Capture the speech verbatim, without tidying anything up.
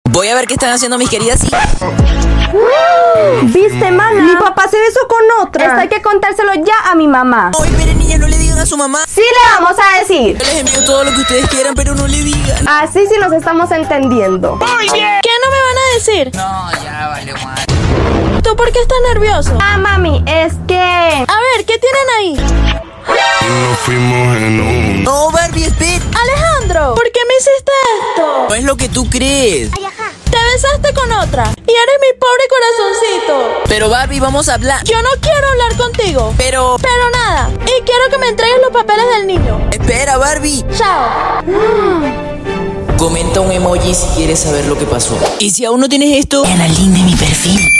Voy a ver qué están haciendo mis queridas hijas. ¿Viste, mana? Mi papá se besó con otra. Esto hay que contárselo ya a mi mamá. Oye, pero niñas, no le digan a su mamá. Sí le vamos a decir. Yo les envío todo lo que ustedes quieran, pero no le digan. Así sí nos estamos entendiendo. Muy bien. ¿Qué no me van a decir? No, ya valió mal. ¿Tú por qué estás nervioso? Ah, mami, es que... A ver, ¿qué tienen ahí? Nos fuimos en un... No, Barbie, espera. Alejandro, ¿por qué me hiciste esto? No es lo que tú crees. Te besaste con otra y eres mi pobre corazoncito. Pero Barbie, vamos a hablar. Yo no quiero hablar contigo. Pero... Pero nada. Y quiero que me entregues los papeles del niño. Espera, Barbie. Chao. Comenta un emoji si quieres saber lo que pasó. Y si aún no tienes esto, en el link de mi perfil.